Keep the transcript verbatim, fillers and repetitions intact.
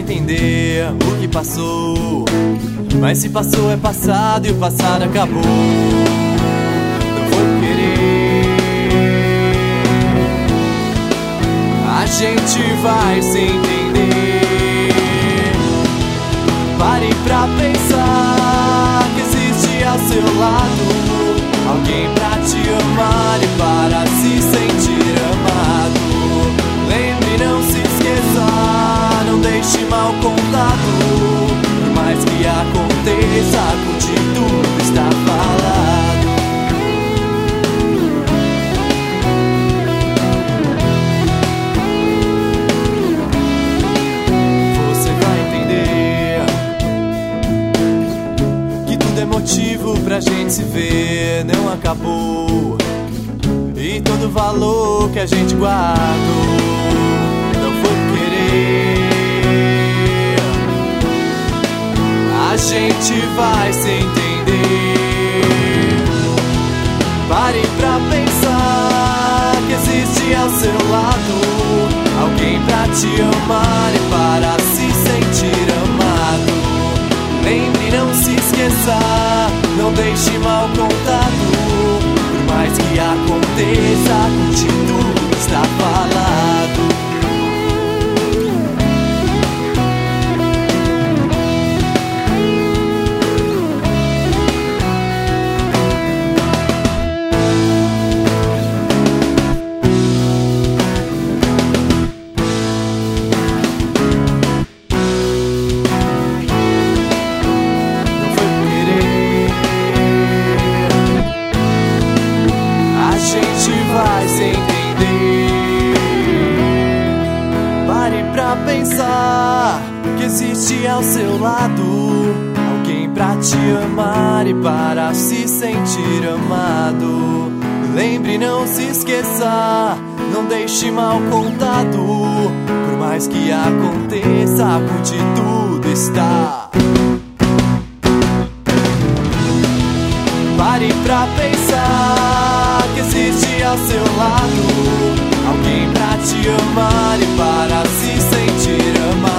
entender o que passou, mas se passou é passado e o passado acabou. Não foi por querer, a gente vai se entender. Pare pra pensar que existe ao seu lado alguém pra te amar e para se sentir amado. Lembre, não se esqueça, não deixe mal contato. Por mais que aconteça, conte tudo está falado. Você vai entender que tudo é motivo pra gente se ver. Não acabou e todo valor que a gente guardou não foi querer. A gente vai se entender. Pare pra pensar que existe ao seu lado alguém pra te amar e para se sentir amado. Lembre, não se esqueça, não deixe mal contado. Por mais que aconteça, conte tudo está falado. Pra pensar que existe ao seu lado alguém pra te amar e para se sentir amado. Lembre, não se esqueça, não deixe mal contado. Por mais que aconteça, conte tudo está. Pare pra pensar que existe ao seu lado alguém pra te amar e para se sentir amado.